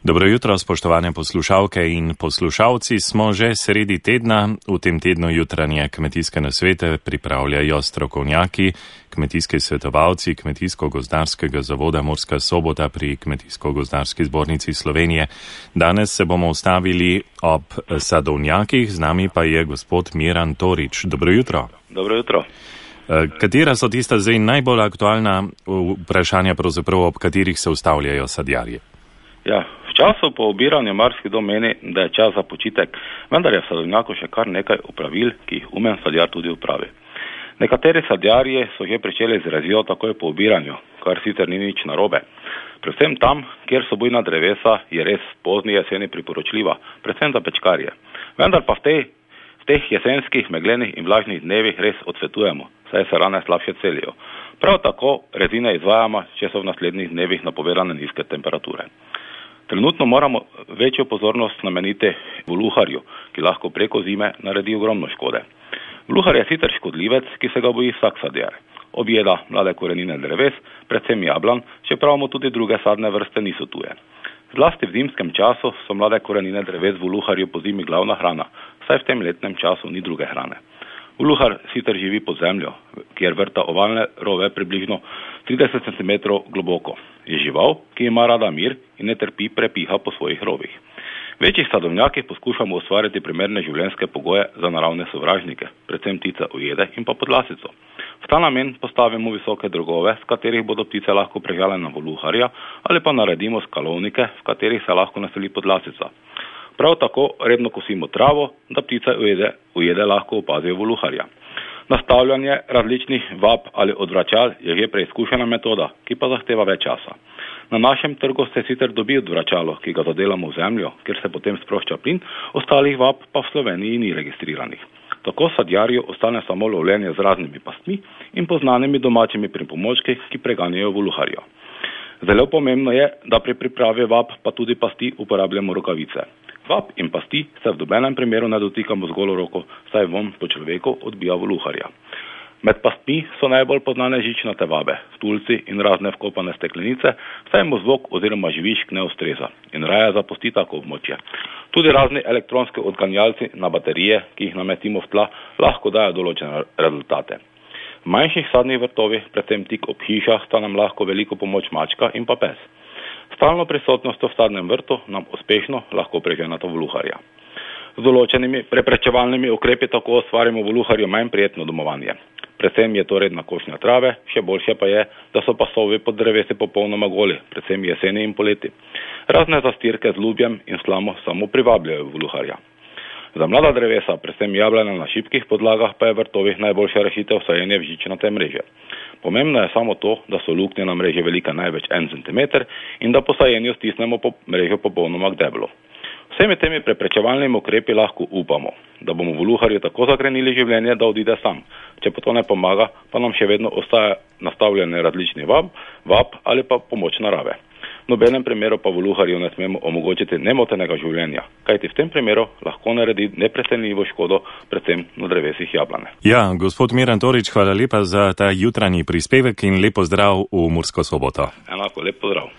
Dobro jutro, spoštovane poslušalke in poslušalci. Smo že sredi tedna. V tem tednu jutranje kmetijske nasvete pripravljajo strokovnjaki, kmetijski svetovalci Kmetijsko-gozdarskega zavoda Murska Sobota pri Kmetijsko-gozdarski zbornici Slovenije. Danes se bomo ustavili ob sadovnjakih, z nami pa je gospod Miran Torič. Dobro jutro. Dobro jutro. Katera so tista zdaj najbolj aktualna vprašanja, pravzaprav ob katerih se ustavljajo sadjarji? Ja, v času po obiranju marsikdo meni, da je čas za počitek, vendar je v sadovnjaku še kar nekaj opravil, ki jih umen sadjar tudi opravi. Nekateri sadjarji so že pričeli z rezijo takoj po obiranju, kar sicer ni nič narobe. Predvsem tam, kjer so bujna drevesa, je res pozni jeseni priporočljiva, predvsem za pečkarje. Vendar pa v teh jesenskih, meglenih in vlažnih dnevih res odsvetujemo, saj se rane slabše celijo. Prav tako rezine izvajamo, če so v naslednjih dnevih napovedane nizke temperature. Trenutno moramo večjo pozornost nameniti voluharju, ki lahko preko zime naredi ogromno škode. Voluhar je sicer škodljivec, ki se ga boji vsak sadjar. Objeda mlade korenine dreves, predvsem jablan, čeprav mu tudi druge sadne vrste niso tuje. Zlasti v zimskem času so mlade korenine dreves voluharju po zimi glavna hrana, saj v tem letnem času ni druge hrane. Voluhar sicer živi pod zemljo, kjer vrta ovalne rove približno 30 cm globoko. Je žival, ki ima rada mir in ne trpi prepiha po svojih rovih. V večjih sadovnjakih poskušamo ustvariti primerne življenjske pogoje za naravne sovražnike, predvsem ptice ujede in pa podlasico. V ta namen postavimo visoke drogove, s katerih bodo ptice lahko prežale na voluharja, ali pa naredimo skalovnike, v katerih se lahko naseli podlasica. Prav tako redno kosimo travo, da ptice ujede lahko opazijo voluharja. Nastavljanje različnih vab ali odvračal je že preizkušena metoda, ki pa zahteva več časa. Na našem trgu se sicer dobi odvračalo, ki ga zadelamo v zemljo, kjer se potem sprošča plin, ostalih vab pa v Sloveniji ni registriranih. Tako sadjarju ostane samo lovljenje z raznimi pastmi in poznanimi domačimi pripomočki, ki preganjajo voluharja. Zelo pomembno je, da pri pripravi vab pa tudi pasti uporabljamo rokavice. Vab in pasti se v nobenem primeru ne dotikamo z golo roko, saj vonj po človeku odbija voluharja. Med pastmi so najbolj poznane žičnate vabe, tulci in razne vkopane steklenice, saj mu zvok oziroma živišk ne ustreza in raje zapusti tako območje. Tudi razni elektronski odganjalci na baterije, ki jih namestimo v tla, lahko dajo določene rezultate. V manjših sadnih vrtovih, predvsem tik ob hišah, sta nam lahko veliko pomoč mačka in pa pes. Stalno prisotnostjo v sadnem vrtu nam uspešno lahko preženata voluharja. Z določenimi preprečevalnimi ukrepi tako ustvarimo voluharju manj prijetno domovanje. Predvsem je to redna košnja trave, še boljše pa je, da so pasovi pod drevesi popolnoma goli, predvsem jeseni in poleti. Razne zastirke z lubjem in slamo samo privabljajo voluharja. Za mlada drevesa, predvsem jablana na šibkih podlagah, pa je v vrtovih najboljša rešitev sajenje v žičnate mreže. Pomembno je samo to, da so luknje na mreži velike največ 1 cm in da po sajenju stisnemo mrežo popolnoma k deblu. Vsemi temi preprečevalnimi ukrepi lahko upamo, da bomo voluharju tako zagrenili življenje, da odide sam. Če pa to ne pomaga, pa nam še vedno ostaja nastavljene različni vab ali pa pomoč narave. V nobenem primeru pa voluharju ne smemo omogočiti nemotenega življenja, kajti v tem primeru lahko naredi neprecenljivo škodo, predvsem na drevesih jablane. Ja, gospod Miran Torič, hvala lepa za ta jutranji prispevek in lep pozdrav v Mursko Soboto. Enako, lep pozdrav.